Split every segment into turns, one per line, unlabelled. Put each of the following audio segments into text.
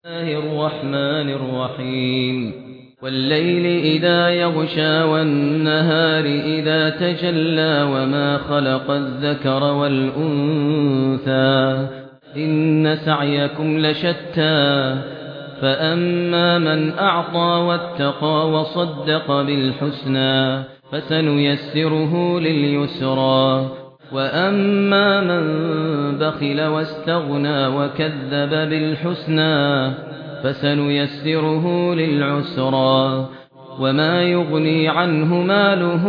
الله الرحمن الرحيم والليل إذا يغشى والنهار إذا تجلى وما خلق الذكر والأنثى إن سعيكم لشتى فأما من أعطى واتقى وصدق بالحسنى فسنيسره لليسرى وأما من بخل واستغنى وكذب بالحسنى فسنيسره للعسرى وما يغني عنه ماله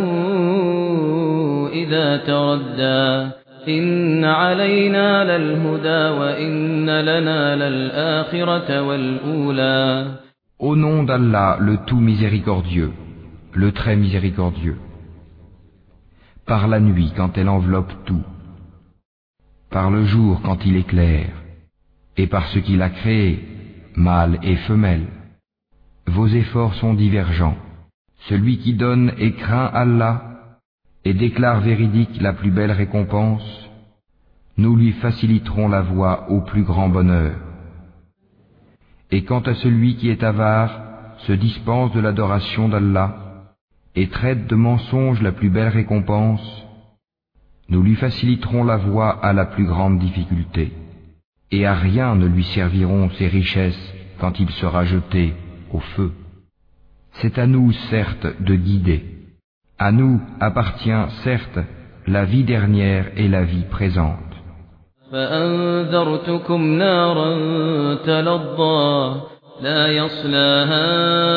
إذا تردى إن علينا للهدى وإن لنا للآخرة والأولى.
Au nom d'Allah, le tout miséricordieux, le très miséricordieux. Par la nuit quand elle enveloppe tout, par le jour quand il éclaire, et par ce qu'il a créé, mâle et femelle. Vos efforts sont divergents. Celui qui donne et craint Allah et déclare véridique la plus belle récompense, nous lui faciliterons la voie au plus grand bonheur. Et quant à celui qui est avare, se dispense de l'adoration d'Allah et traite de mensonge la plus belle récompense, nous lui faciliterons la voie à la plus grande difficulté. Et à rien ne lui serviront ses richesses quand il sera jeté au feu. C'est à nous, certes, de guider. À nous appartient, certes, la vie dernière et la vie présente.
فأنذرتكم نارا تلظى لا يصلاها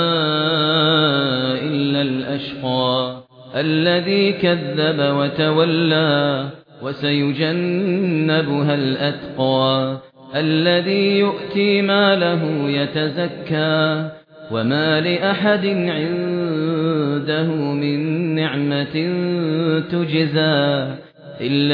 إلا الأشقى الذي كذب وتولى وسيجنبها الأتقى الذي يؤتي ماله يتزكى وما لأحد عنده من نعمة تجزى إلا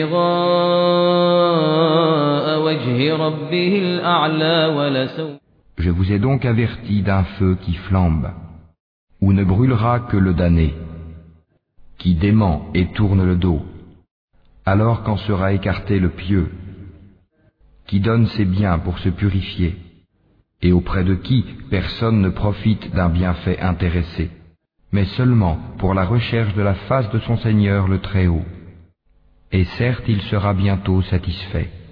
ابتغاء وجه ربه الأعلى ولسوف.
Je vous ai donc averti d'un feu qui flambe, où ne brûlera que le damné, qui dément et tourne le dos, alors qu'en sera écarté le pieux, qui donne ses biens pour se purifier, et auprès de qui personne ne profite d'un bienfait intéressé, mais seulement pour la recherche de la face de son Seigneur le Très-Haut. Et certes il sera bientôt satisfait.